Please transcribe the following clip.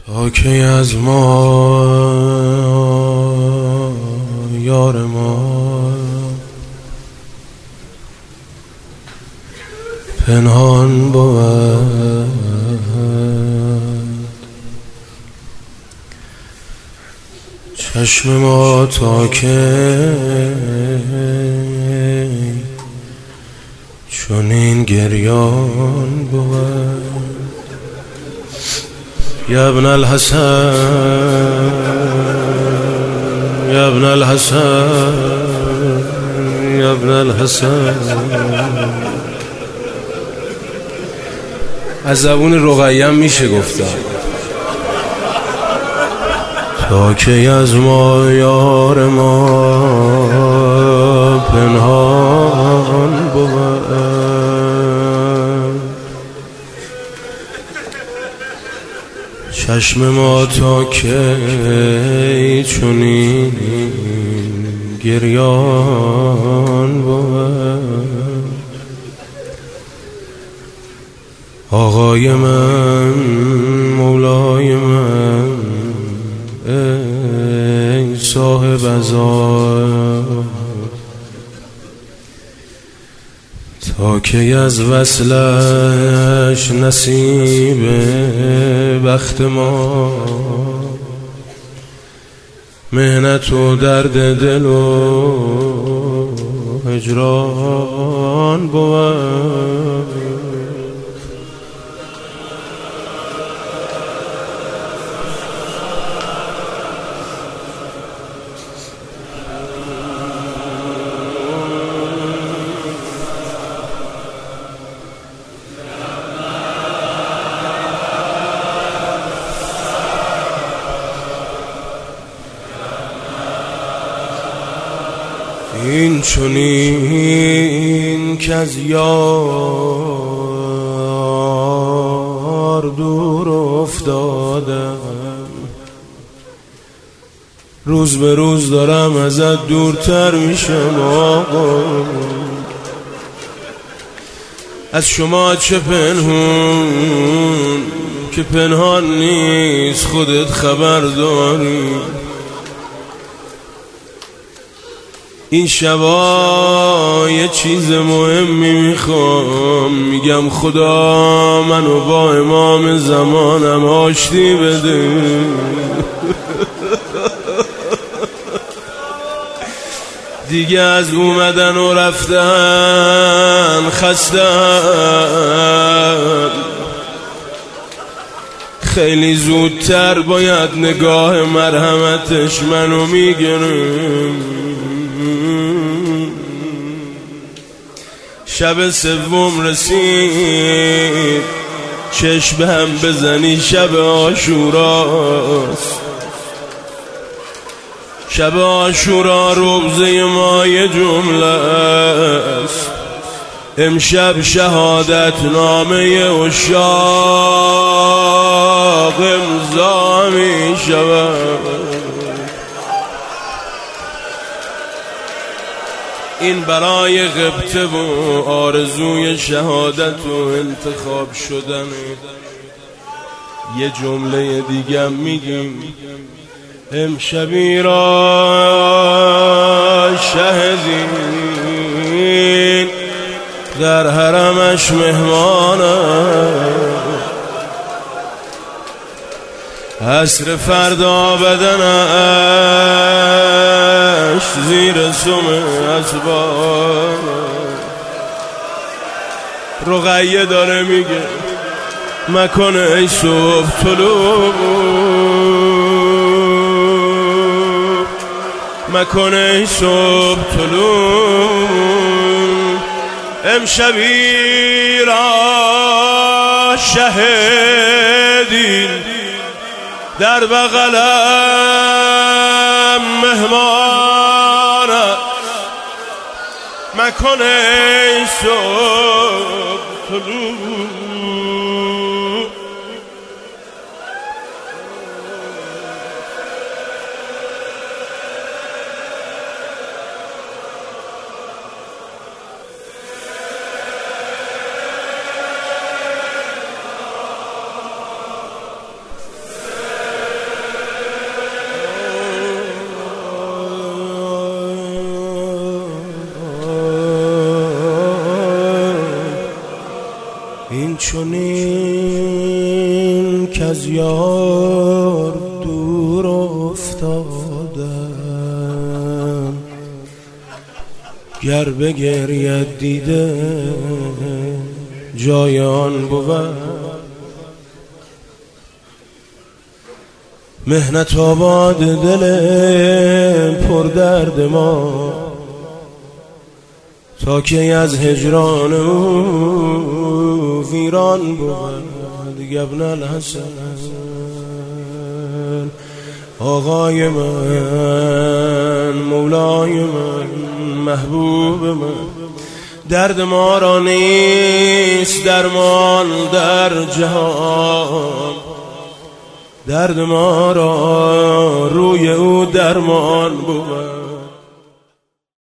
تا کی از ما یار ما پنهان بود، چشم ما تا کی چنین گریان بود. یا ابن الحسن یا ابن الحسن یا ابن الحسن. از زبون رقیه میشه گفتم تا کی از ما یار ما پنهان بود، چشم ما تا کی چنین گریان بود. آقای من مولای من ای صاحب عزا، تا کی از وصلش نصیب بخت ما محنت و درد دل و هجران بود. این چنین که از یار دور افتادم، روز به روز دارم ازت دورتر میشم آقا. از شما چه پنهون که پنهان نیست خودت خبر داری. این شبا یه چیز مهمی میخوام، میگم خدا منو با امام زمانم آشتی بده. دیگه از اومدن و رفتن خستم، خیلی زودتر باید نگاه مرحمتش منو میگرم. شب سوم رسید چشم به هم بزنی، شب عاشوراست. شب عاشورا روزه ما یه جمله است، امشب شهادت نامه عشاق امضا می شود. این برای غبطه و آرزوی شهادت و انتخاب شدن. یه جمله دیگه میگیم، امشبی را شهدین در حرمش مهمانم، عصر فردا بدنش زیر سم اسباب. رقیه داره میگه مکنه ای صبح طلوع، مکنه ای صبح طلوع. امشبی را شهدین در بغلم مهمان، مکنه ای صبح طلوع. یار دور افتادم، گر بگرید دیده جای آن بود. مهنت آباد دل پر درد ما، تا که از هجران او ویران بود. ابن الحسن آقای من، مولای من، محبوب من، درد ما را نیست درمان در جهان، درد ما را روی او درمان بود.